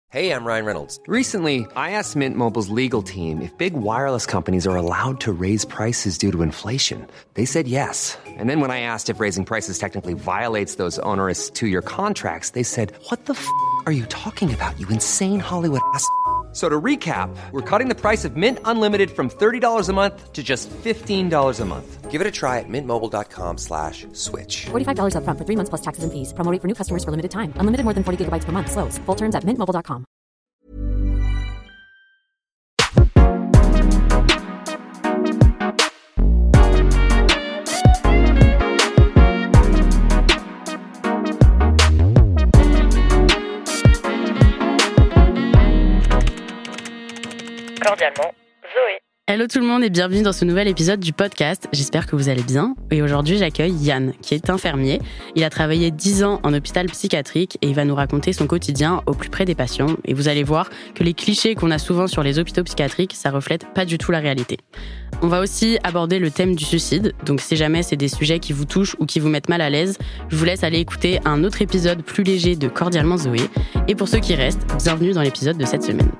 Hey, I'm Ryan Reynolds. Recently, I asked Mint Mobile's legal team if big wireless companies are allowed to raise prices due to inflation. They said yes. And then when I asked if raising prices technically violates those onerous two-year contracts, they said, "What the f*** are you talking about, you insane Hollywood ass?" So to recap, we're cutting the price of Mint Unlimited from $30 a month to just $15 a month. Give it a try at mintmobile.com/switch. $45 up front for 3 months plus taxes and fees. Promo rate for new customers for limited time. Unlimited more than 40 gigabytes per month. Slows full terms at mintmobile.com. Cordialement, Zoé. Hello tout le monde et bienvenue dans ce nouvel épisode du podcast. J'espère que vous allez bien. Et aujourd'hui, j'accueille Yann, qui est infirmier. Il a travaillé 10 ans en hôpital psychiatrique et il va nous raconter son quotidien au plus près des patients. Et vous allez voir que les clichés qu'on a souvent sur les hôpitaux psychiatriques, ça reflète pas du tout la réalité. On va aussi aborder le thème du suicide. Donc si jamais c'est des sujets qui vous touchent ou qui vous mettent mal à l'aise, je vous laisse aller écouter un autre épisode plus léger de Cordialement Zoé. Et pour ceux qui restent, bienvenue dans l'épisode de cette semaine.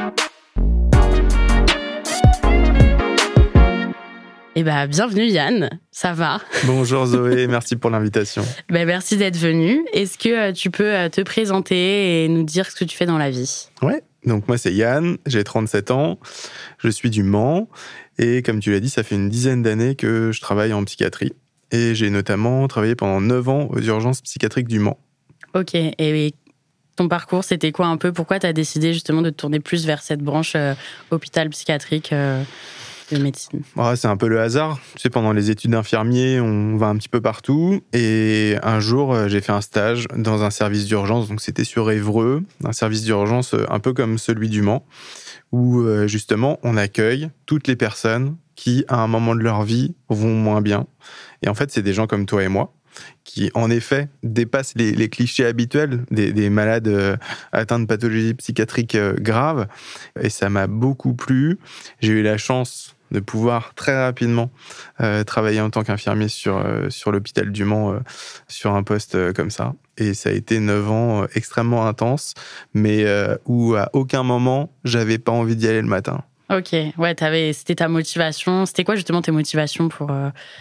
Eh ben, bienvenue Yann, ça va? Bonjour Zoé, merci pour l'invitation. Merci d'être venu. Est-ce que tu peux te présenter et nous dire ce que tu fais dans la vie? Ouais, donc moi c'est Yann, j'ai 37 ans, je suis du Mans et comme tu l'as dit, ça fait une dizaine d'années que je travaille en psychiatrie et j'ai notamment travaillé pendant 9 ans aux urgences psychiatriques du Mans. Ok, et ton parcours c'était quoi un peu? Pourquoi tu as décidé justement de te tourner plus vers cette branche hôpital psychiatrique de médecine? C'est un peu le hasard. Tu sais, pendant les études d'infirmier, on va un petit peu partout. Et un jour, j'ai fait un stage dans un service d'urgence. Donc, c'était sur Évreux, un service d'urgence un peu comme celui du Mans, où justement, on accueille toutes les personnes qui, à un moment de leur vie, vont moins bien. Et en fait, c'est des gens comme toi et moi, qui, en effet, dépassent les clichés habituels des malades atteints de pathologies psychiatriques graves. Et ça m'a beaucoup plu. J'ai eu la chance de pouvoir très rapidement travailler en tant qu'infirmier sur l'hôpital du Mans, sur un poste comme ça. Et ça a été 9 ans extrêmement intenses, mais où à aucun moment, j'avais pas envie d'y aller le matin. Ok, ouais, c'était ta motivation. C'était quoi justement tes motivations pour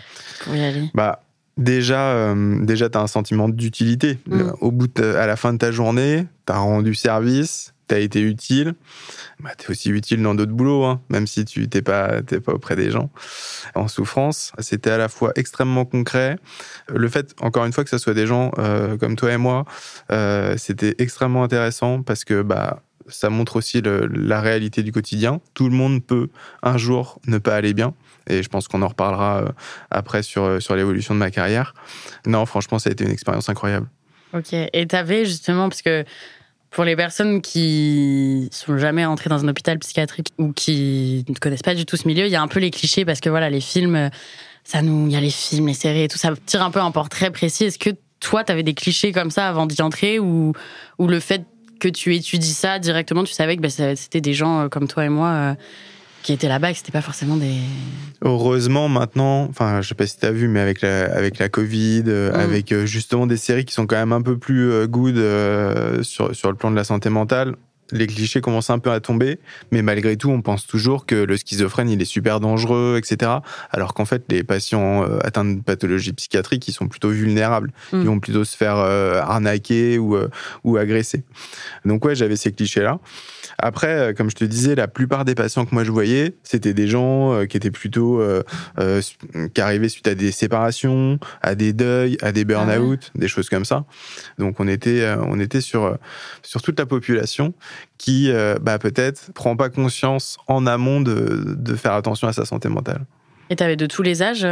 y aller? Déjà, t'as un sentiment d'utilité. Au bout à la fin de ta journée, t'as rendu service, t'as été utile. T'es aussi utile dans d'autres boulots, hein, même si t'es pas auprès des gens en souffrance. C'était à la fois extrêmement concret. Le fait, encore une fois, que ce soit des gens comme toi et moi, c'était extrêmement intéressant parce que ça montre aussi la réalité du quotidien. Tout le monde peut un jour ne pas aller bien. Et je pense qu'on en reparlera après sur l'évolution de ma carrière. Non, franchement, ça a été une expérience incroyable. Ok. Et t'avais justement, parce que pour les personnes qui sont jamais entrées dans un hôpital psychiatrique ou qui ne connaissent pas du tout ce milieu, il y a un peu les clichés parce que voilà, les films, il y a les films, les séries et tout, ça tire un peu un portrait précis. Est-ce que toi, t'avais des clichés comme ça avant d'y entrer ou le fait que tu étudies ça directement, tu savais que c'était des gens comme toi et moi qui étaient là-bas et que c'était pas forcément des... Heureusement, maintenant, je sais pas si t'as vu, mais avec la Covid, avec justement des séries qui sont quand même un peu plus good sur le plan de la santé mentale, les clichés commencent un peu à tomber, mais malgré tout, on pense toujours que le schizophrène, il est super dangereux, etc. Alors qu'en fait, les patients atteints de pathologies psychiatriques, ils sont plutôt vulnérables. Ils vont plutôt se faire arnaquer ou agresser. Donc ouais, j'avais ces clichés-là. Après, comme je te disais, la plupart des patients que moi je voyais, c'était des gens qui étaient plutôt qui arrivaient suite à des séparations, à des deuils, à des burn-out, des choses comme ça. Donc on était sur toute la population qui peut-être prend pas conscience en amont de faire attention à sa santé mentale. Et t'avais de tous les âges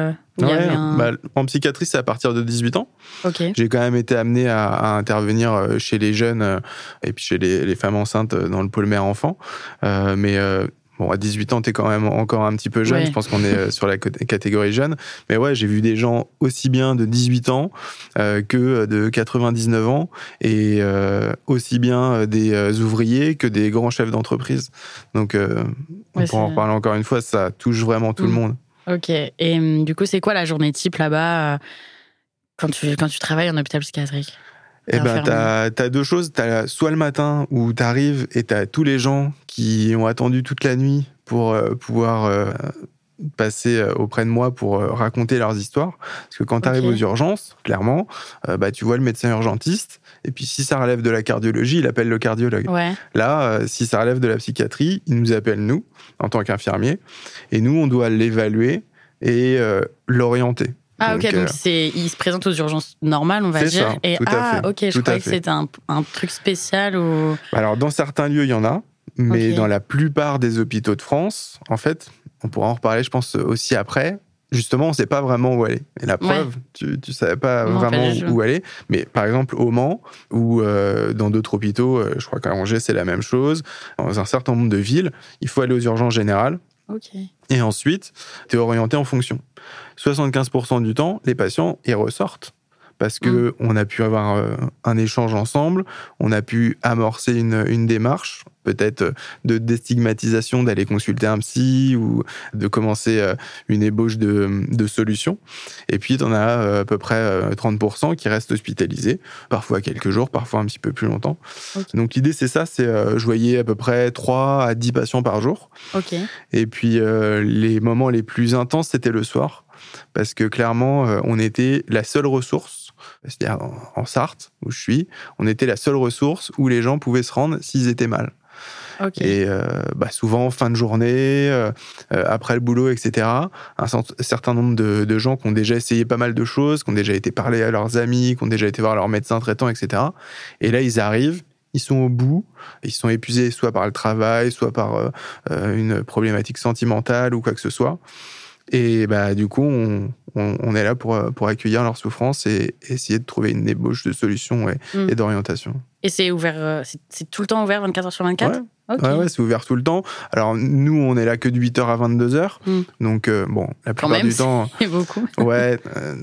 En psychiatrie, c'est à partir de 18 ans. Okay. J'ai quand même été amené à intervenir chez les jeunes et puis chez les femmes enceintes dans le pôle mère-enfant. Mais à 18 ans, t'es quand même encore un petit peu jeune. Ouais. Je pense qu'on est sur la catégorie jeune. Mais ouais, j'ai vu des gens aussi bien de 18 ans que de 99 ans et aussi bien des ouvriers que des grands chefs d'entreprise. Donc, on pourra en reparler encore une fois, ça touche vraiment tout le monde. Ok. Et du coup, c'est quoi la journée type là-bas quand tu travailles en hôpital psychiatrique ? Eh ben, t'as deux choses. T'as soit le matin où t'arrives et t'as tous les gens qui ont attendu toute la nuit pour pouvoir passer auprès de moi pour raconter leurs histoires. Parce que quand t'arrives aux urgences, clairement, tu vois le médecin urgentiste. Et puis, si ça relève de la cardiologie, il appelle le cardiologue. Ouais. Là, si ça relève de la psychiatrie, il nous appelle, nous, en tant qu'infirmiers. Et nous, on doit l'évaluer et l'orienter. Ah, donc il se présente aux urgences normales, on va dire. Ça, et tout à fait. Ok, je croyais que c'était un truc spécial ou... Alors, dans certains lieux, il y en a. Mais dans la plupart des hôpitaux de France, en fait, on pourra en reparler, je pense, aussi après. Justement, on ne sait pas vraiment où aller. Et la preuve, tu ne savais pas vraiment où aller. Mais par exemple, au Mans, ou dans d'autres hôpitaux, je crois qu'à Angers, c'est la même chose. Dans un certain nombre de villes, il faut aller aux urgences générales. Et ensuite, tu es orienté en fonction. 75% du temps, les patients, ils ressortent. Parce qu'on a pu avoir un échange ensemble, on a pu amorcer une démarche, peut-être de déstigmatisation, d'aller consulter un psy ou de commencer une ébauche de solutions. Et puis, tu en as à peu près 30% qui restent hospitalisés, parfois quelques jours, parfois un petit peu plus longtemps. Donc, l'idée, c'est ça, je voyais à peu près 3 à 10 patients par jour. Et puis, les moments les plus intenses, c'était le soir. Parce que clairement, on était la seule ressource, c'est-à-dire en Sarthe, où je suis, on était la seule ressource où les gens pouvaient se rendre s'ils étaient mal. Et souvent, fin de journée, après le boulot, etc., un certain nombre de gens qui ont déjà essayé pas mal de choses, qui ont déjà été parler à leurs amis, qui ont déjà été voir leur médecin traitant, etc. Et là, ils arrivent, ils sont au bout, ils sont épuisés soit par le travail, soit par une problématique sentimentale ou quoi que ce soit. Et du coup, on est là pour accueillir leur souffrance et essayer de trouver une ébauche de solutions et d'orientation. Et c'est ouvert, c'est tout le temps ouvert 24h/24 ? Ouais, c'est ouvert tout le temps. Alors, nous, on est là que de 8h à 22h. Donc, la plupart du temps... C'est beaucoup. Ouais,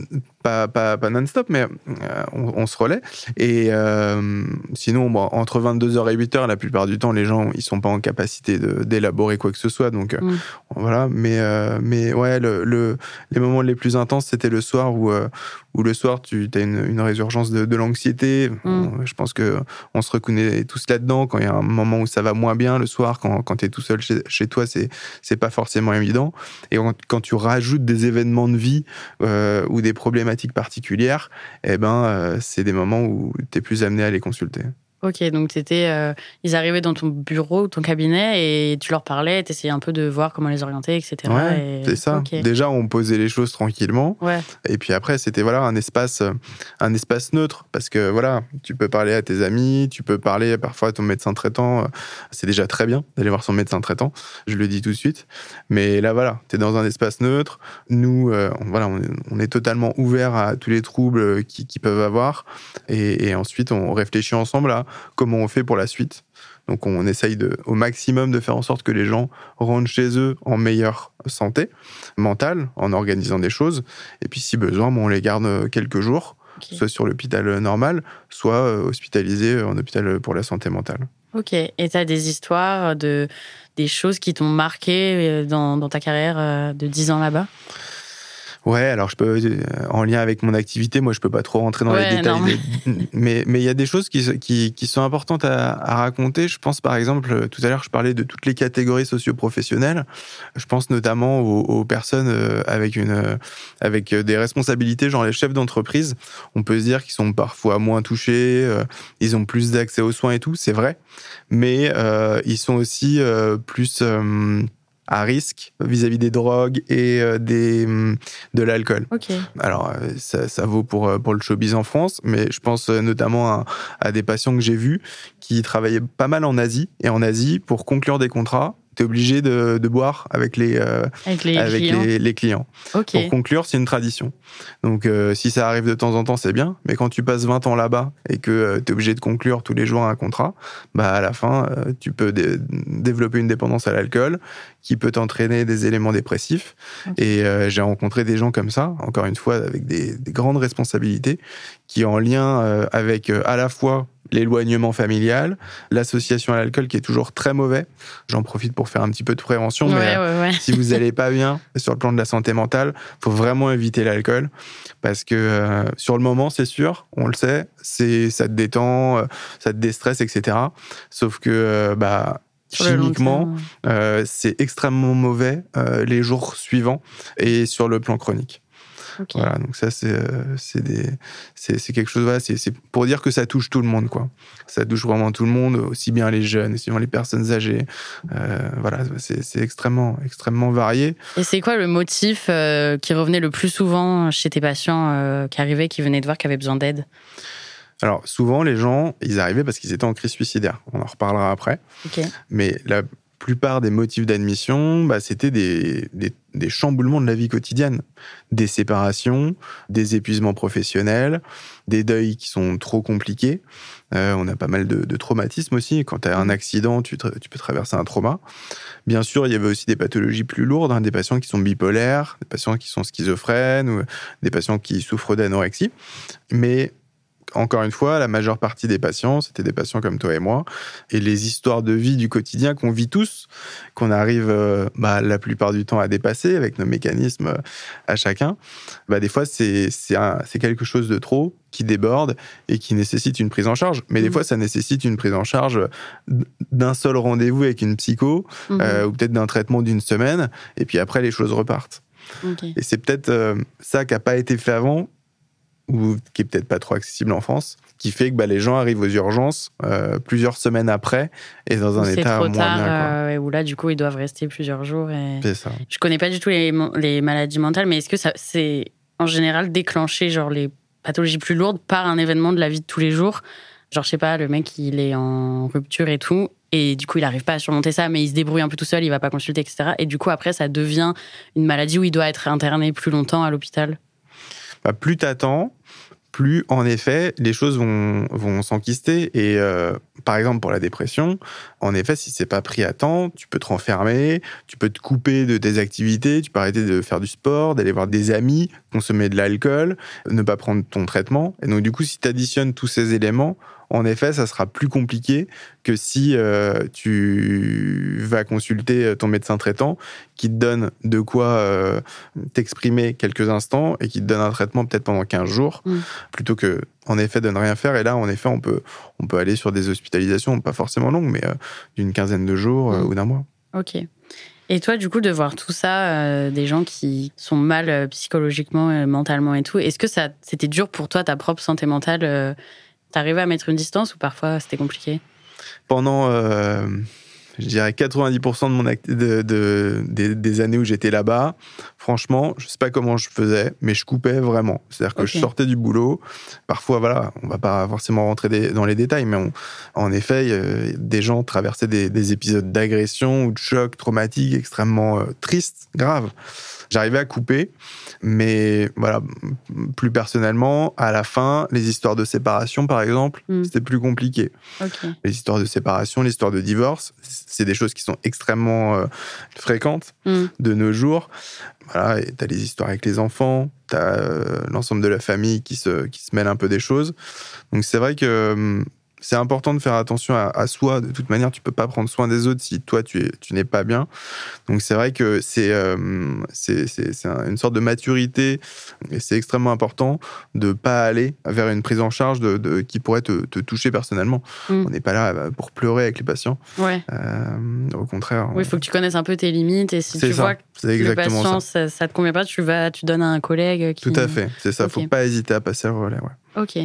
pas non-stop, mais on se relaie. Et sinon, entre 22h et 8h, la plupart du temps, les gens, ils sont pas en capacité d'élaborer quoi que ce soit. Donc, voilà. Mais ouais, les moments les plus intenses, c'était le soir où le soir, tu as une résurgence de l'anxiété. Je pense qu'on se reconnaît tous là-dedans. Quand il y a un moment où ça va moins bien le soir, quand tu es tout seul chez toi, c'est pas forcément évident. Et quand tu rajoutes des événements de vie ou des problématiques particulières, c'est des moments où tu es plus amené à les consulter. Ok, donc ils arrivaient dans ton bureau, ton cabinet, et tu leur parlais, tu essayais un peu de voir comment les orienter, etc. Ouais, c'est ça. Okay. Déjà, on posait les choses tranquillement. Ouais. Et puis après, c'était un espace neutre. Parce que tu peux parler à tes amis, tu peux parler parfois à ton médecin traitant. C'est déjà très bien d'aller voir son médecin traitant. Je le dis tout de suite. Mais là, tu es dans un espace neutre. Nous, on est totalement ouvert à tous les troubles qu'ils peuvent avoir. Et ensuite, on réfléchit ensemble à comment on fait pour la suite. Donc on essaye au maximum de faire en sorte que les gens rentrent chez eux en meilleure santé mentale, en organisant des choses. Et puis si besoin, on les garde quelques jours, soit sur l'hôpital normal, soit hospitalisés en hôpital pour la santé mentale. Ok, et tu as des histoires, des choses qui t'ont marqué dans ta carrière de 10 ans là-bas ? Ouais, alors je peux, en lien avec mon activité, moi je peux pas trop rentrer dans les détails, mais il y a des choses qui sont importantes à raconter. Je pense par exemple, tout à l'heure je parlais de toutes les catégories socio-professionnelles. Je pense notamment aux personnes avec des responsabilités, genre les chefs d'entreprise. On peut se dire qu'ils sont parfois moins touchés, ils ont plus d'accès aux soins et tout, c'est vrai, mais ils sont aussi plus à risque vis-à-vis des drogues et de l'alcool. Okay. Alors, ça vaut pour le showbiz en France, mais je pense notamment à des patients que j'ai vus qui travaillaient pas mal en Asie. Et en Asie, pour conclure des contrats, t'es obligé de boire avec les clients. Okay. Pour conclure, c'est une tradition. Donc, si ça arrive de temps en temps, c'est bien. Mais quand tu passes 20 ans là-bas et que t'es obligé de conclure tous les jours un contrat, à la fin, tu peux développer une dépendance à l'alcool qui peut t'entraîner des éléments dépressifs. Okay. Et j'ai rencontré des gens comme ça, encore une fois, avec des grandes responsabilités, qui en lien avec à la fois l'éloignement familial, l'association à l'alcool qui est toujours très mauvais. J'en profite pour faire un petit peu de prévention, mais si vous n'allez pas bien sur le plan de la santé mentale, il faut vraiment éviter l'alcool parce que sur le moment, c'est sûr, on le sait, ça te détend, ça te déstresse, etc. Sauf que chimiquement, c'est extrêmement mauvais les jours suivants et sur le plan chronique. Okay. Voilà, donc ça c'est quelque chose. Voilà, c'est pour dire que ça touche tout le monde, quoi. Ça touche vraiment tout le monde, aussi bien les jeunes, aussi bien les personnes âgées. Voilà, c'est extrêmement varié. Et c'est quoi le motif qui revenait le plus souvent chez tes patients qui arrivaient, qui venaient te voir, qui avaient besoin d'aide? Alors, souvent, les gens, ils arrivaient parce qu'ils étaient en crise suicidaire. On en reparlera après. Okay. Mais la plupart des motifs d'admission, c'était des chamboulements de la vie quotidienne. Des séparations, des épuisements professionnels, des deuils qui sont trop compliqués. On a pas mal de traumatismes aussi. Quand tu as un accident, tu peux traverser un trauma. Bien sûr, il y avait aussi des pathologies plus lourdes, des patients qui sont bipolaires, des patients qui sont schizophrènes, ou des patients qui souffrent d'anorexie. Mais encore une fois, la majeure partie des patients, c'était des patients comme toi et moi. Et les histoires de vie du quotidien qu'on vit tous, qu'on arrive la plupart du temps à dépasser avec nos mécanismes à chacun, des fois, c'est quelque chose de trop qui déborde et qui nécessite une prise en charge. Mais des fois, ça nécessite une prise en charge d'un seul rendez-vous avec une psycho ou peut-être d'un traitement d'une semaine. Et puis après, les choses repartent. Okay. Et c'est peut-être ça qui n'a pas été fait avant, ou qui est peut-être pas trop accessible en France, qui fait que les gens arrivent aux urgences plusieurs semaines après et dans un état moins bien. Où là, du coup, ils doivent rester plusieurs jours. Et... C'est ça. Je connais pas du tout les maladies mentales, mais est-ce que ça, c'est en général déclenché, genre les pathologies plus lourdes, par un événement de la vie de tous les jours? Genre, je sais pas, le mec, il est en rupture et tout, et du coup, il arrive pas à surmonter ça, mais il se débrouille un peu tout seul, il va pas consulter, etc. Et du coup, après, ça devient une maladie où il doit être interné plus longtemps à l'hôpital. Plus t'attends, plus, en effet, les choses vont s'enquister. Et par exemple, pour la dépression, en effet, si c'est pas pris à temps, tu peux te renfermer, tu peux te couper de tes activités, tu peux arrêter de faire du sport, d'aller voir des amis, consommer de l'alcool, ne pas prendre ton traitement. Et donc, du coup, si tu additionnes tous ces éléments, en effet, ça sera plus compliqué que si tu vas consulter ton médecin traitant qui te donne de quoi t'exprimer quelques instants et qui te donne un traitement peut-être pendant 15 jours, plutôt que, en effet, de ne rien faire. Et là, en effet, on peut aller sur des hospitalisations, pas forcément longues, mais d'une quinzaine de jours ou d'un mois. Ok. Et toi, du coup, de voir tout ça, des gens qui sont mal psychologiquement, mentalement et tout, est-ce que c'était dur pour toi, ta propre santé mentale T'arrivais à mettre une distance ou parfois c'était compliqué? Pendant, je dirais, 90% des années où j'étais là-bas, franchement, je sais pas comment je faisais, mais je coupais vraiment. C'est-à-dire que je sortais du boulot. Parfois, voilà, on va pas forcément rentrer dans les détails, mais en effet, des gens traversaient des épisodes d'agression ou de choc traumatique extrêmement tristes, graves. J'arrivais à couper, mais voilà, plus personnellement, à la fin, les histoires de séparation, par exemple, c'était plus compliqué. Okay. Les histoires de séparation, les histoires de divorce, c'est des choses qui sont extrêmement fréquentes de nos jours. Voilà, et t'as les histoires avec les enfants, t'as l'ensemble de la famille qui se mêle un peu des choses. Donc c'est vrai que c'est important de faire attention à soi. De toute manière, tu peux pas prendre soin des autres si toi, tu n'es pas bien. Donc, c'est vrai que c'est une sorte de maturité et c'est extrêmement important de pas aller vers une prise en charge qui pourrait te toucher personnellement. On n'est pas là pour pleurer avec les patients. Ouais. Au contraire. Oui, il faut que tu connaisses un peu tes limites et si tu vois que le patient, ça te convient pas, tu donnes à un collègue qui... Tout à fait, c'est ça. Faut pas hésiter à passer le relais. Ouais. Ok.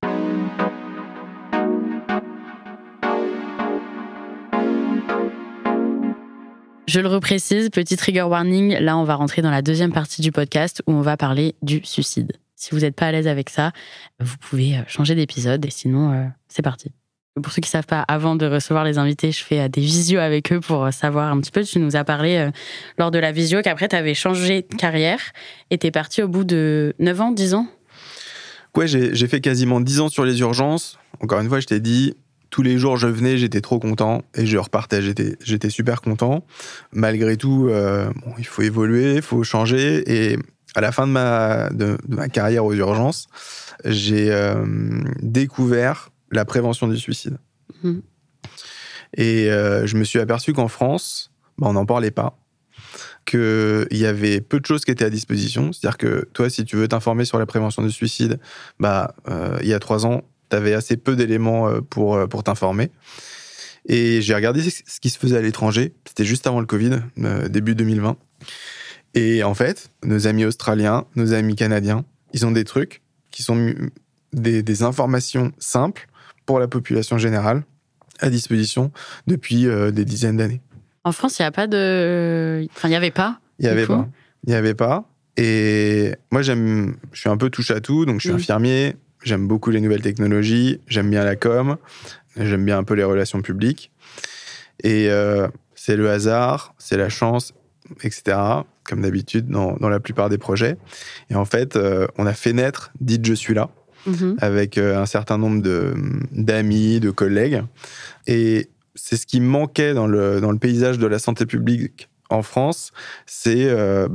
Je le reprécise, petit trigger warning, là on va rentrer dans la deuxième partie du podcast où on va parler du suicide. Si vous n'êtes pas à l'aise avec ça, vous pouvez changer d'épisode et sinon c'est parti. Pour ceux qui ne savent pas, avant de recevoir les invités, je fais des visios avec eux pour savoir un petit peu. Tu nous as parlé lors de la visio qu'après tu avais changé de carrière et tu es parti au bout de 9 ans, 10 ans? Ouais, j'ai fait quasiment 10 ans sur les urgences. Encore une fois, je t'ai dit... Tous les jours, je venais, j'étais trop content et je repartais, j'étais super content. Malgré tout, il faut évoluer, il faut changer. Et à la fin de ma carrière aux urgences, j'ai découvert la prévention du suicide. Mhm. Et je me suis aperçu qu'en France, on n'en parlait pas, qu'il y avait peu de choses qui étaient à disposition. C'est-à-dire que toi, si tu veux t'informer sur la prévention du suicide, il y a 3 ans, tu avais assez peu d'éléments pour t'informer. Et j'ai regardé ce qui se faisait à l'étranger. C'était juste avant le Covid, début 2020. Et en fait, nos amis australiens, nos amis canadiens, ils ont des trucs qui sont des informations simples pour la population générale à disposition depuis des dizaines d'années. En France, il n'y a pas de... Enfin, il n'y avait pas. Il n'y avait pas. Et moi, je suis un peu touche à tout. Donc, je suis infirmier. J'aime beaucoup les nouvelles technologies. J'aime bien la com. J'aime bien un peu les relations publiques. Et c'est le hasard, c'est la chance, etc. Comme d'habitude dans la plupart des projets. Et en fait, on a fait naître Dites Je suis là, avec un certain nombre d'amis, de collègues. Et c'est ce qui me manquait dans le paysage de la santé publique en France, c'est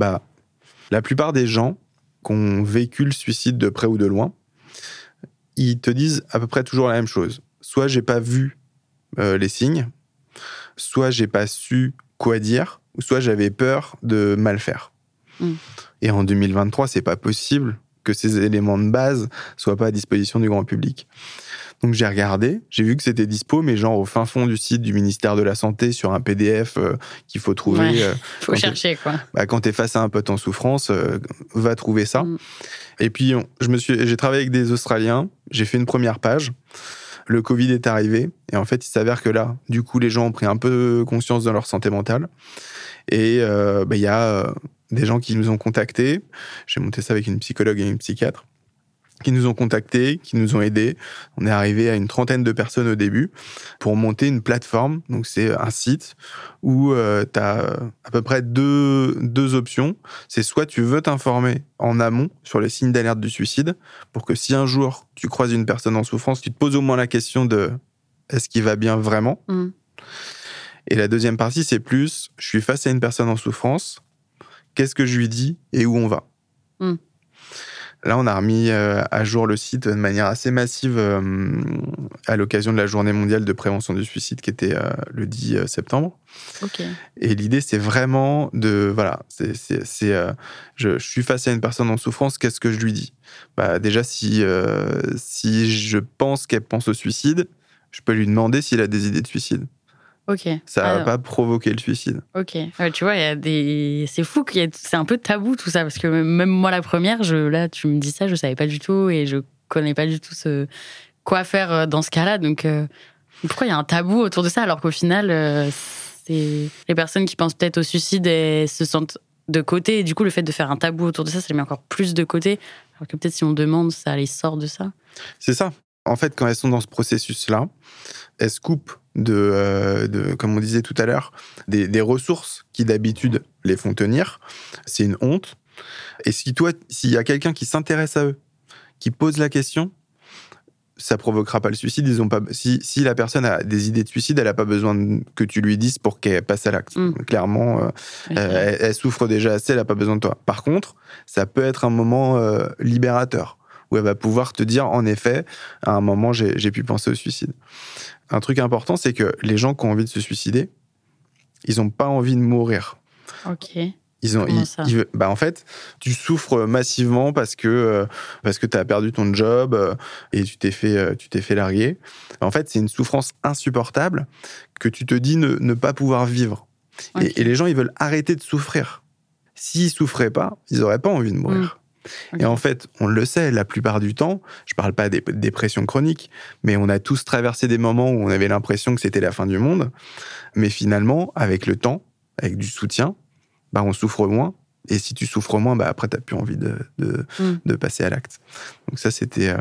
la plupart des gens qui ont vécu le suicide de près ou de loin, ils te disent à peu près toujours la même chose. Soit j'ai pas vu les signes, soit j'ai pas su quoi dire, ou soit j'avais peur de mal faire. Et en 2023, c'est pas possible que ces éléments de base soient pas à disposition du grand public. Donc j'ai regardé, j'ai vu que c'était dispo, mais genre au fin fond du site du ministère de la Santé sur un PDF qu'il faut trouver. Faut chercher, quoi. Quand t'es face à un pote en souffrance, va trouver ça. Et puis j'ai travaillé avec des Australiens, j'ai fait une première page. Le Covid est arrivé, et en fait, il s'avère que là, du coup, les gens ont pris un peu conscience de leur santé mentale. Et il y a des gens qui nous ont contactés. J'ai monté ça avec une psychologue et une psychiatre, qui nous ont contactés, qui nous ont aidés. On est arrivé à une 30aine de personnes au début pour monter une plateforme. Donc, c'est un site où tu as à peu près deux options. C'est soit tu veux t'informer en amont sur les signes d'alerte du suicide pour que si un jour tu croises une personne en souffrance, tu te poses au moins la question de est-ce qu'il va bien vraiment ? Et la deuxième partie, c'est plus je suis face à une personne en souffrance, qu'est-ce que je lui dis et où on va ? Là, on a remis à jour le site de manière assez massive à l'occasion de la Journée mondiale de prévention du suicide qui était le 10 septembre. Okay. Et l'idée, c'est vraiment de... Voilà, je suis face à une personne en souffrance, qu'est-ce que je lui dis ? Déjà, si je pense qu'elle pense au suicide, je peux lui demander s'il a des idées de suicide. Okay. Ça va pas provoquer le suicide. Ok. Ouais, tu vois, c'est fou c'est un peu tabou tout ça, parce que même moi la première, là tu me dis ça, je savais pas du tout et je connais pas du tout quoi faire dans ce cas-là. Donc pourquoi il y a un tabou autour de ça alors qu'au final, c'est les personnes qui pensent peut-être au suicide et se sentent de côté. Et du coup, le fait de faire un tabou autour de ça, ça les met encore plus de côté. Alors que peut-être si on demande, ça les sort de ça. C'est ça. En fait, quand elles sont dans ce processus-là, elles se coupent comme on disait tout à l'heure, des ressources qui d'habitude les font tenir. C'est une honte. Et s'il y a quelqu'un qui s'intéresse à eux, qui pose la question, ça provoquera pas le suicide. Si la personne a des idées de suicide, elle a pas besoin que tu lui dises pour qu'elle passe à l'acte. Clairement, elle souffre déjà assez, elle a pas besoin de toi. Par contre, ça peut être un moment libérateur, où elle va pouvoir te dire, en effet, à un moment, j'ai pu penser au suicide. Un truc important, c'est que les gens qui ont envie de se suicider, ils n'ont pas envie de mourir. Ok. Comment ça ? En fait, tu souffres massivement parce que tu as perdu ton job et tu t'es fait larguer. En fait, c'est une souffrance insupportable que tu te dis ne pas pouvoir vivre. Okay. Et les gens, ils veulent arrêter de souffrir. S'ils souffraient pas, ils n'auraient pas envie de mourir. Okay. Et en fait, on le sait, la plupart du temps, je parle pas des dépressions chroniques, mais on a tous traversé des moments où on avait l'impression que c'était la fin du monde. Mais finalement, avec le temps, avec du soutien, on souffre moins. Et si tu souffres moins, après, t'as plus envie de passer à l'acte. Donc ça, c'était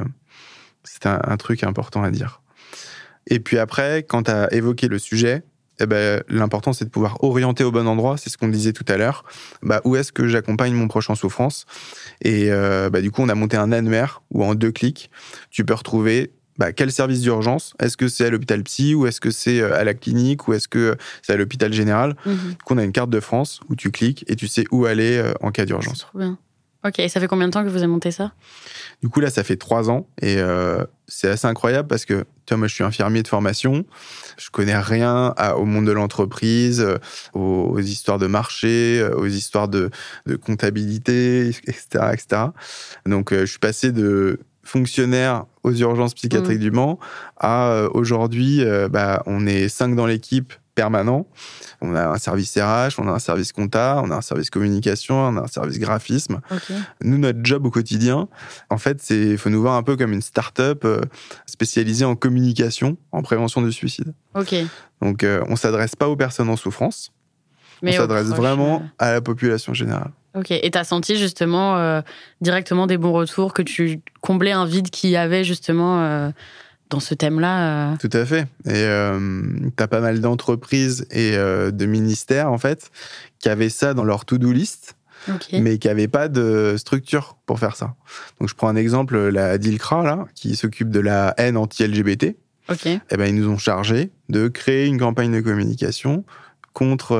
un truc important à dire. Et puis après, quand t'as évoqué le sujet, l'important, c'est de pouvoir orienter au bon endroit. C'est ce qu'on disait tout à l'heure. Où est-ce que j'accompagne mon proche en souffrance ? Et du coup, on a monté un annuaire où en 2 clics, tu peux retrouver quel service d'urgence ? Est-ce que c'est à l'hôpital psy ou est-ce que c'est à la clinique ou est-ce que c'est à l'hôpital général ? Du coup, on a une carte de France où tu cliques et tu sais où aller en cas d'urgence. C'est trop bien. Ok, et ça fait combien de temps que vous avez monté ça ? Du coup, là, ça fait 3 ans et c'est assez incroyable parce que, tu vois, moi, je suis infirmier de formation. Je connais rien au monde de l'entreprise, aux histoires de marché, aux histoires de comptabilité, etc., etc. Donc, je suis passé de fonctionnaire aux urgences psychiatriques du Mans à aujourd'hui, on est 5 dans l'équipe permanent. On a un service RH, on a un service compta, on a un service communication, on a un service graphisme. Okay. Nous, notre job au quotidien, en fait, il faut nous voir un peu comme une start-up spécialisée en communication, en prévention du suicide. Ok. Donc, on ne s'adresse pas aux personnes en souffrance, mais on s'adresse vraiment à la population générale. Ok, et tu as senti justement directement des bons retours, que tu comblais un vide qu'il y avait justement dans ce thème-là Tout à fait. Et tu as pas mal d'entreprises et de ministères, en fait, qui avaient ça dans leur to-do list, mais qui n'avaient pas de structure pour faire ça. Donc, je prends un exemple, la DILCRA, là, qui s'occupe de la haine anti-LGBT. Eh ben, ils nous ont chargé de créer une campagne de communication contre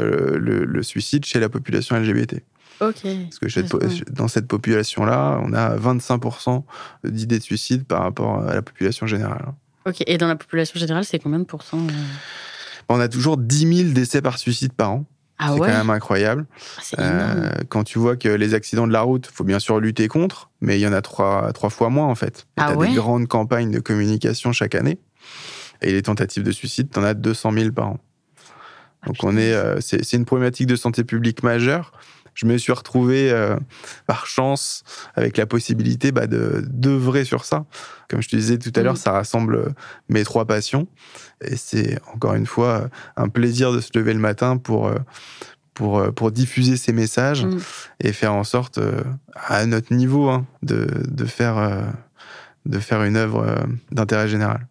le suicide chez la population LGBT. Parce que dans cette population-là, on a 25% d'idées de suicide par rapport à la population générale. Ok, et dans la population générale, c'est combien de pourcents On a toujours 10 000 décès par suicide par an. Ah c'est ouais, quand même incroyable. C'est énorme. Quand tu vois que les accidents de la route, il faut bien sûr lutter contre, mais il y en a 3 fois moins en fait. Tu as des grandes campagnes de communication chaque année. Et les tentatives de suicide, tu en as 200 000 par an. Donc c'est une problématique de santé publique majeure. Je me suis retrouvé par chance avec la possibilité d'œuvrer sur ça. Comme je te disais tout à l'heure, ça rassemble mes 3 passions. Et c'est encore une fois un plaisir de se lever le matin pour diffuser ces messages et faire en sorte, à notre niveau, de faire une œuvre d'intérêt général.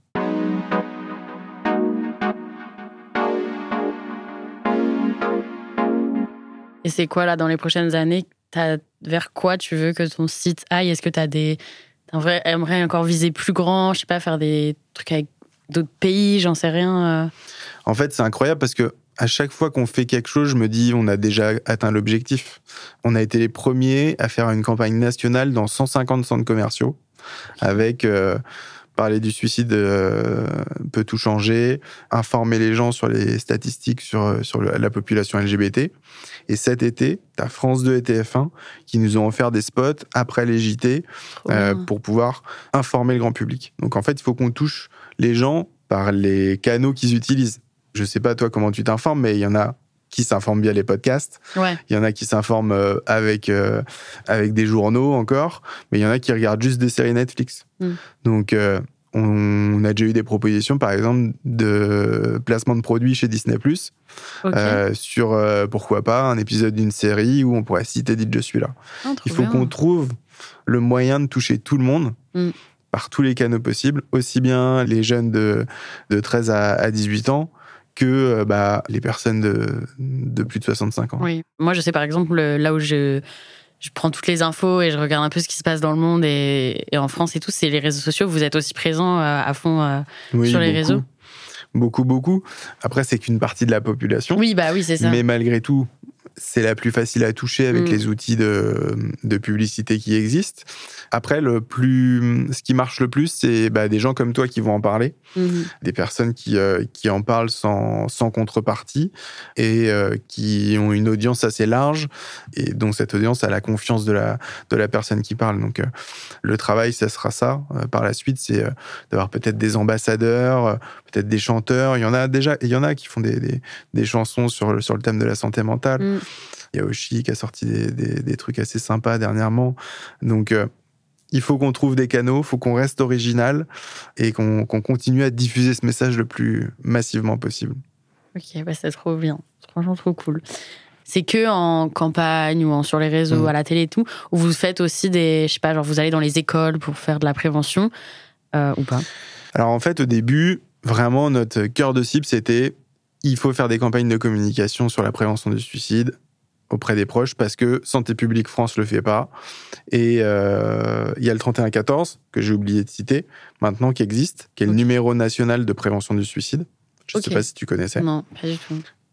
Et c'est quoi, là, dans les prochaines années, vers quoi tu veux que ton site aille ? Est-ce que aimerais encore viser plus grand, je sais pas, faire des trucs avec d'autres pays, j'en sais rien En fait, c'est incroyable parce que à chaque fois qu'on fait quelque chose, je me dis, on a déjà atteint l'objectif. On a été les premiers à faire une campagne nationale dans 150 centres commerciaux avec... parler du suicide peut tout changer, informer les gens sur les statistiques sur la population LGBT. Et cet été, t'as France 2 et TF1 qui nous ont offert des spots après les JT pour pouvoir informer le grand public. Donc en fait, il faut qu'on touche les gens par les canaux qu'ils utilisent. Je sais pas toi comment tu t'informes, mais il y en a qui s'informent via les podcasts. Ouais. Il y en a qui s'informent avec des journaux encore, mais il y en a qui regardent juste des séries Netflix. Donc, on a déjà eu des propositions, par exemple, de placement de produits chez Disney+, sur, pourquoi pas, un épisode d'une série où on pourrait citer « Dites, je suis là ». Il faut qu'on trouve le moyen de toucher tout le monde par tous les canaux possibles, aussi bien les jeunes de 13 à 18 ans, que les personnes de plus de 65 ans. Oui. Moi, je sais par exemple, là où je prends toutes les infos et je regarde un peu ce qui se passe dans le monde et en France et tout, c'est les réseaux sociaux. Vous êtes aussi présents à fond sur les réseaux ? Beaucoup. Après, c'est qu'une partie de la population. Oui, c'est ça. Mais malgré tout, c'est la plus facile à toucher avec les outils de publicité qui existent. Après, ce qui marche le plus, c'est des gens comme toi qui vont en parler, des personnes qui en parlent sans contrepartie et qui ont une audience assez large et dont cette audience a la confiance de la personne qui parle. Donc, le travail, ça sera ça. Par la suite, c'est d'avoir peut-être des ambassadeurs, peut-être des chanteurs. Il y en a qui font des chansons sur le thème de la santé mentale. Il y a Oshi qui a sorti des trucs assez sympas dernièrement. Donc, il faut qu'on trouve des canaux, il faut qu'on reste original et qu'on continue à diffuser ce message le plus massivement possible. Ok, c'est trop bien. C'est franchement trop cool. C'est que en campagne ou sur les réseaux, à la télé et tout, où vous faites aussi vous allez dans les écoles pour faire de la prévention ou pas ? Alors en fait, au début, vraiment, notre cœur de cible, c'était il faut faire des campagnes de communication sur la prévention du suicide auprès des proches, parce que Santé publique France le fait pas. Et il y a le 3114, que j'ai oublié de citer, maintenant qui existe, qui est le numéro national de prévention du suicide. Je ne sais pas si tu connaissais. Non, pas du tout.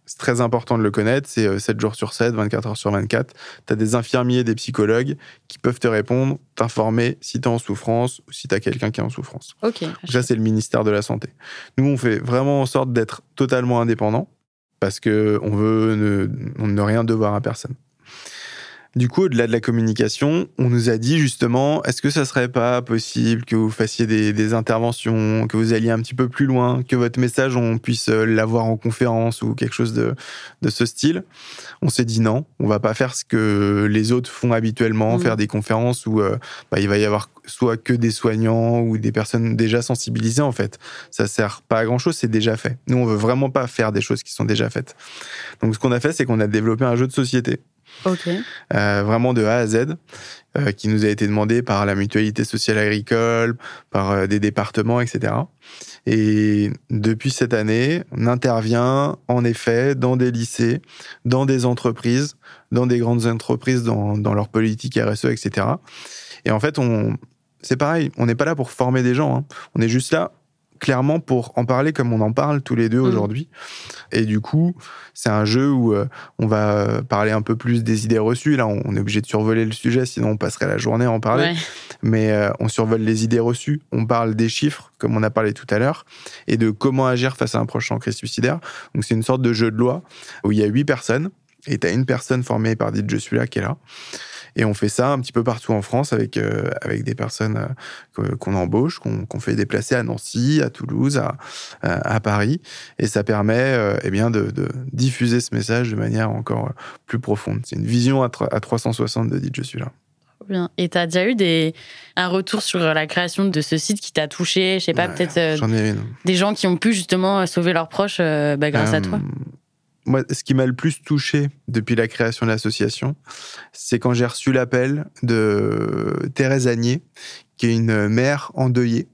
c'est très important de le connaître, c'est 7 jours sur 7, 24 heures sur 24. Tu as des infirmiers, des psychologues qui peuvent te répondre, t'informer si tu es en souffrance ou si tu as quelqu'un qui est en souffrance. Ok. Donc ça, c'est le ministère de la Santé. Nous, on fait vraiment en sorte d'être totalement indépendants parce qu'on veut ne rien devoir à personne. Du coup, au-delà de la communication, on nous a dit justement, est-ce que ça serait pas possible que vous fassiez des interventions, que vous alliez un petit peu plus loin, que votre message, on puisse l'avoir en conférence ou quelque chose de ce style. On s'est dit non, on va pas faire ce que les autres font habituellement, faire des conférences où il va y avoir soit que des soignants ou des personnes déjà sensibilisées en fait. Ça sert pas à grand-chose, c'est déjà fait. Nous, on veut vraiment pas faire des choses qui sont déjà faites. Donc, ce qu'on a fait, c'est qu'on a développé un jeu de société. Ok. Vraiment de A à Z, qui nous a été demandé par la Mutualité sociale agricole, par des départements, etc. Et depuis cette année, on intervient en effet dans des lycées, dans des entreprises, dans des grandes entreprises, dans leur politique RSE, etc. Et en fait, c'est pareil, on n'est pas là pour former des gens, hein. On est juste là clairement pour en parler comme on en parle tous les deux aujourd'hui. Et du coup, c'est un jeu où on va parler un peu plus des idées reçues. Là, on est obligé de survoler le sujet, sinon on passerait la journée à en parler. Ouais. Mais on survole les idées reçues. On parle des chiffres, comme on a parlé tout à l'heure, et de comment agir face à un proche en crise suicidaire. Donc, c'est une sorte de jeu de loi où il y a 8 personnes, et tu as une personne formée par Dites Je suis là qui est là. Et on fait ça un petit peu partout en France avec des personnes qu'on embauche, qu'on fait déplacer à Nancy, à Toulouse, à Paris. Et ça permet de diffuser ce message de manière encore plus profonde. C'est une vision à 360 de Dites Je suis là. Bien. Et tu as déjà eu un retour sur la création de ce site qui t'a touché, je sais pas, peut-être j'en ai une. Des gens qui ont pu justement sauver leurs proches grâce à toi? Moi, ce qui m'a le plus touché depuis la création de l'association, c'est quand j'ai reçu l'appel de Thérèse Agnier, qui est une mère endeuillée.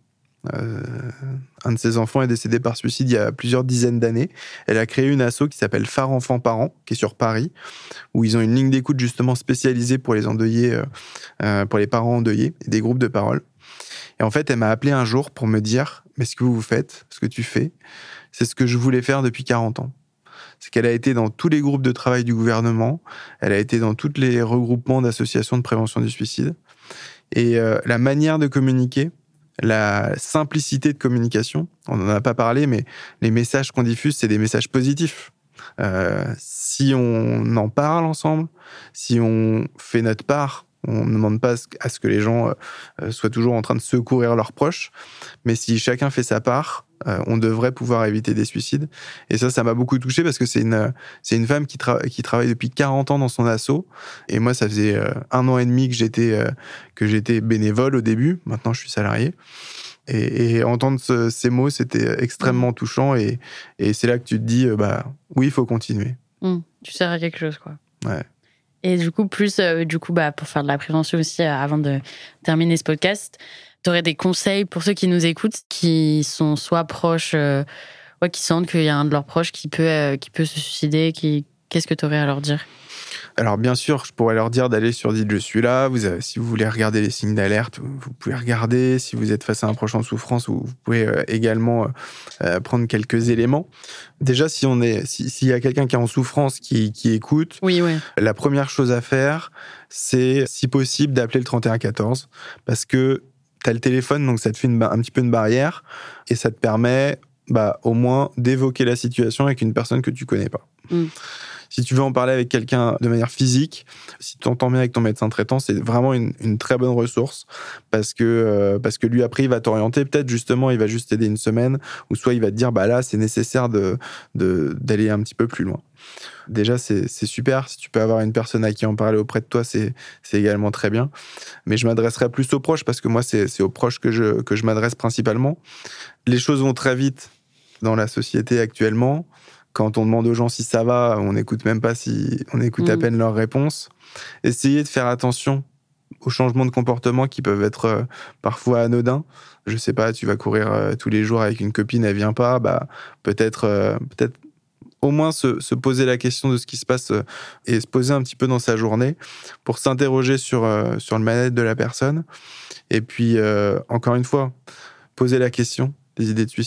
Un de ses enfants est décédé par suicide il y a plusieurs dizaines d'années. Elle a créé une asso qui s'appelle Phare Enfants Parents, qui est sur Paris, où ils ont une ligne d'écoute justement spécialisée pour les endeuillés, pour les parents endeuillés, et des groupes de parole. Et en fait, elle m'a appelé un jour pour me dire « Mais ce que vous faites, ce que tu fais, c'est ce que je voulais faire depuis 40 ans. » C'est qu'elle a été dans tous les groupes de travail du gouvernement, elle a été dans tous les regroupements d'associations de prévention du suicide. Et la manière de communiquer, la simplicité de communication, on n'en a pas parlé, mais les messages qu'on diffuse, c'est des messages positifs. Si on en parle ensemble, si on fait notre part, on ne demande pas à ce que les gens soient toujours en train de secourir leurs proches, mais si chacun fait sa part, on devrait pouvoir éviter des suicides. Et ça m'a beaucoup touché parce que c'est une femme qui travaille depuis 40 ans dans son asso. Et moi, ça faisait 1 an et demi que j'étais bénévole au début. Maintenant, je suis salarié. Et entendre ces mots, c'était extrêmement touchant. Et c'est là que tu te dis, oui, il faut continuer. Tu sers à quelque chose, quoi. Ouais. Et du coup, pour faire de la prévention aussi, avant de terminer ce podcast, tu aurais des conseils pour ceux qui nous écoutent, qui sont soit proches, qui sentent qu'il y a un de leurs proches qui peut se suicider, qu'est-ce que tu aurais à leur dire ? Alors bien sûr, je pourrais leur dire d'aller sur Dites Je suis là. Si vous voulez regarder les signes d'alerte, vous pouvez regarder. Si vous êtes face à un proche en souffrance, vous pouvez également prendre quelques éléments. Déjà, s'il y a quelqu'un qui est en souffrance, qui écoute, oui. La première chose à faire, c'est, si possible, d'appeler le 3114, parce que tu as le téléphone, donc ça te fait un petit peu une barrière, et ça te permet au moins d'évoquer la situation avec une personne que tu connais pas. Si tu veux en parler avec quelqu'un de manière physique, si tu t'entends bien avec ton médecin traitant, c'est vraiment une très bonne ressource parce que lui, après, il va t'orienter. Peut-être, justement, il va juste t'aider une semaine ou soit il va te dire, là, c'est nécessaire d'aller un petit peu plus loin. Déjà, c'est super. Si tu peux avoir une personne à qui en parler auprès de toi, c'est également très bien. Mais je m'adresserai plus aux proches parce que moi, c'est aux proches que je m'adresse principalement. Les choses vont très vite dans la société actuellement. Quand on demande aux gens si ça va, on n'écoute même pas on écoute à peine leurs réponses. Essayez de faire attention aux changements de comportement qui peuvent être parfois anodins. Je sais pas, tu vas courir tous les jours avec une copine, elle vient pas, peut-être au moins se poser la question de ce qui se passe et se poser un petit peu dans sa journée pour s'interroger sur le mal-être de la personne. Et puis, encore une fois, poser la question des idées de suicide.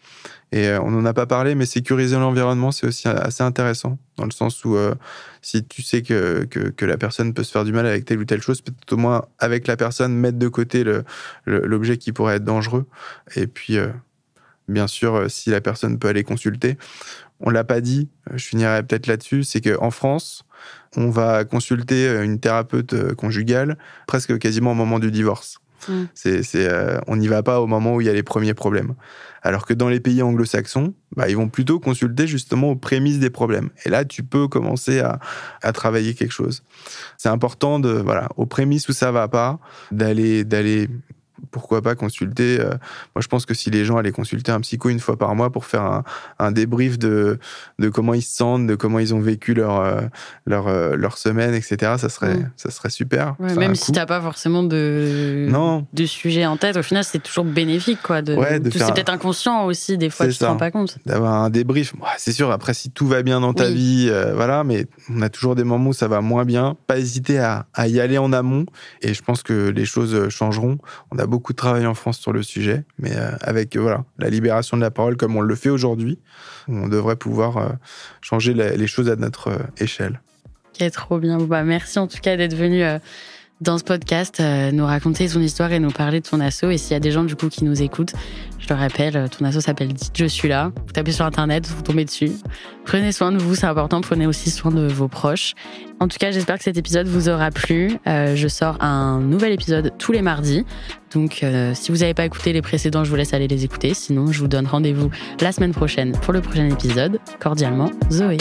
Et on n'en a pas parlé, mais sécuriser l'environnement, c'est aussi assez intéressant, dans le sens où si tu sais que la personne peut se faire du mal avec telle ou telle chose, peut-être au moins avec la personne, mettre de côté l'objet qui pourrait être dangereux. Et puis, bien sûr, si la personne peut aller consulter. On l'a pas dit, je finirai peut-être là-dessus, c'est qu'en France, on va consulter une thérapeute conjugale presque quasiment au moment du divorce. On n'y va pas au moment où il y a les premiers problèmes. Alors que dans les pays anglo-saxons, ils vont plutôt consulter justement aux prémices des problèmes. Et là, tu peux commencer à travailler quelque chose. C'est important aux prémices où ça va pas, d'aller pourquoi pas consulter. Moi, je pense que si les gens allaient consulter un psycho une fois par mois pour faire un débrief de comment ils se sentent, de comment ils ont vécu leur semaine, etc., ça serait super. Ouais, même si t'as pas forcément de sujet en tête, au final, c'est toujours bénéfique, quoi. C'est peut-être inconscient aussi, des fois, tu te rends pas compte. D'avoir un débrief. C'est sûr, après, si tout va bien dans ta vie, mais on a toujours des moments où ça va moins bien. Pas hésiter à y aller en amont. Et je pense que les choses changeront. On a beaucoup de travail en France sur le sujet, mais avec la libération de la parole comme on le fait aujourd'hui, on devrait pouvoir changer les choses à notre échelle. Ok, trop bien. Merci en tout cas d'être venu dans ce podcast, nous raconter son histoire et nous parler de ton asso. Et s'il y a des gens du coup qui nous écoutent, je le rappelle, ton asso s'appelle Dites Je suis là. Vous tapez sur internet, vous tombez dessus. Prenez soin de vous, c'est important. Prenez aussi soin de vos proches. En tout cas, j'espère que cet épisode vous aura plu. Je sors un nouvel épisode tous les mardis. Donc, si vous n'avez pas écouté les précédents, je vous laisse aller les écouter. Sinon, je vous donne rendez-vous la semaine prochaine pour le prochain épisode. Cordialement, Zoé.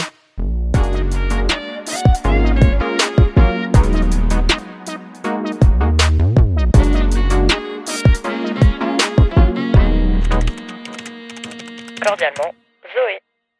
Cordialement, Zoé.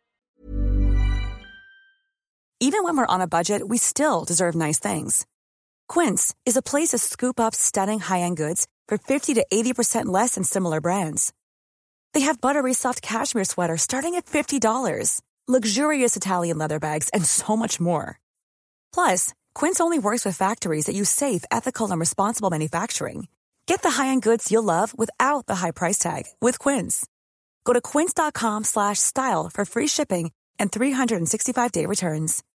Even when we're on a budget, we still deserve nice things. Quince is a place to scoop up stunning high-end goods for 50 to 80% less than similar brands. They have buttery soft cashmere sweaters starting at $50, luxurious Italian leather bags, and so much more. Plus, Quince only works with factories that use safe, ethical, and responsible manufacturing. Get the high-end goods you'll love without the high price tag with Quince. Go to quince.com/style for free shipping and 365-day returns.